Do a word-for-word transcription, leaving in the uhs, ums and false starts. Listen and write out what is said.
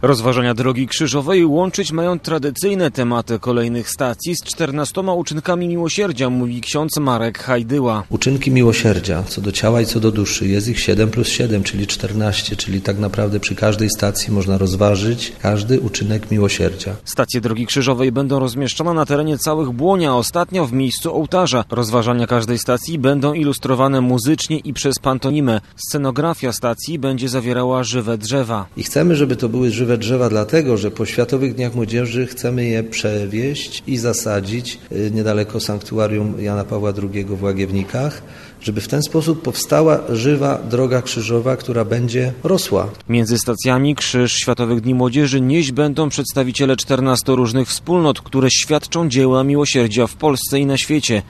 Rozważania Drogi Krzyżowej łączyć mają tradycyjne tematy kolejnych stacji z czternastoma uczynkami miłosierdzia, mówi ksiądz Marek Hajdyła. Uczynki miłosierdzia, co do ciała i co do duszy, jest ich siedem plus siedem, czyli czternaście, czyli tak naprawdę przy każdej stacji można rozważyć każdy uczynek miłosierdzia. Stacje Drogi Krzyżowej będą rozmieszczone na terenie całych Błonia, ostatnio w miejscu ołtarza. Rozważania każdej stacji będą ilustrowane muzycznie i przez pantonimę. Scenografia stacji będzie zawierała żywe drzewa. I chcemy, żeby to były żywe drzewa, dlatego że po Światowych Dniach Młodzieży chcemy je przewieźć i zasadzić niedaleko sanktuarium Jana Pawła drugiego w Łagiewnikach, żeby w ten sposób powstała żywa droga krzyżowa, która będzie rosła. Między stacjami Krzyż Światowych Dni Młodzieży nieść będą przedstawiciele czternastu różnych wspólnot, które świadczą dzieła miłosierdzia w Polsce i na świecie.